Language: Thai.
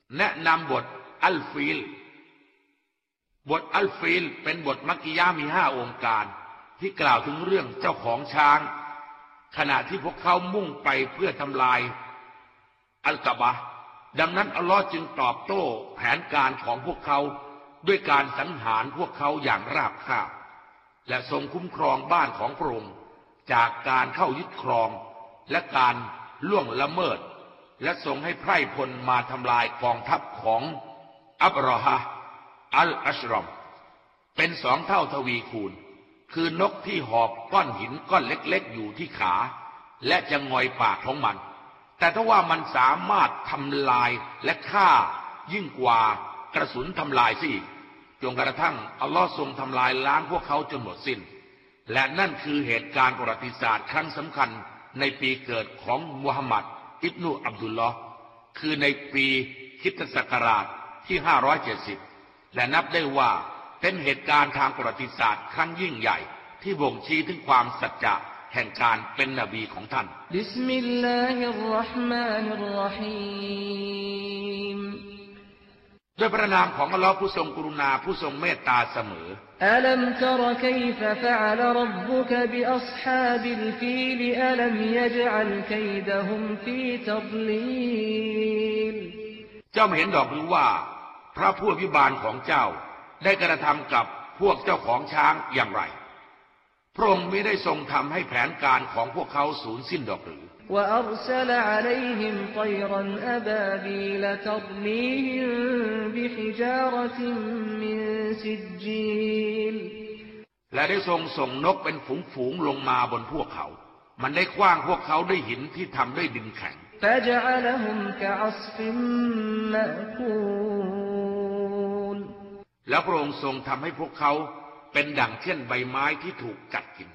แนะนำบทอัลฟีลบทอัลฟีลเป็นบทมักกิยะห์มี5องค์การที่กล่าวถึงเรื่องเจ้าของช้างขณะที่พวกเขามุ่งไปเพื่อทำลายอัลกะบะห์ดังนั้นอัลลอฮ์จึงตอบโต้แผนการของพวกเขาด้วยการสังหารพวกเขาอย่างราบคาบและทรงคุ้มครองบ้านของพระองค์จากการเข้ายึดครองและการล่วงละเมิดและทรงให้ไพร่พลมาทำลายกองทัพของอับราฮะอัลอัชรอมเป็น2 เท่าทวีคูณคือนกที่หอบก้อนหินก้อนเล็กๆอยู่ที่ขาและจะงอยปากของมันแต่ถ้าว่ามันสามารถทำลายและฆ่ายิ่งกว่ากระสุนทำลายสิจนกระทั่งอัลลอฮ์ทรงทำลายล้างพวกเขาจนหมดสิ้นและนั่นคือเหตุการณ์ประวัติศาสตร์ครั้งสำคัญในปีเกิดของมุฮัมมัดอิบนุอับดุลลอฮ์คือในปีคริสตศักราชที่570และนับได้ว่าเป็นเหตุการณ์ทางประวัติศาสตร์ครั้งยิ่งใหญ่ที่บ่งชี้ถึงความสัจจะแห่งการเป็นนบีของท่านบิสมิลลาฮิรเราะห์มานิรเราะฮีมด้วยพระนามของอัลลอฮ์ผู้ทรงกรุณาผู้ทรงเมตตาเสมออะลัมตะรกัยฟะฟะอะลร็อบบุกะบิอัศฮาบิลฟีลอะลัมยะจอัลกัยดะฮุมฟีตัฎลีลเจ้าไม่เห็นดอกหรือว่าพระผู้อภิบาลของเจ้าได้กระทำกับพวกเจ้าของช้างอย่างไรพระองค์ไม่ได้ทรงทำให้แผนการของพวกเขาสูญสิ้นดอกหรือوأرسل عليهم طيرا أبابيل ترميهم بحجارة من سجيل และได้ทรงส่งนกเป็นฝูงๆลงมาบนพวกเขามันได้ขว้างพวกเขาด้วยหินที่ทำด้วยดินแข็ง فجعلهم كعصف مأكول แล้วพระองค์ทรงทำให้พวกเขาเป็นดั่งเช่นใบไม้ที่ถูกกัดกิน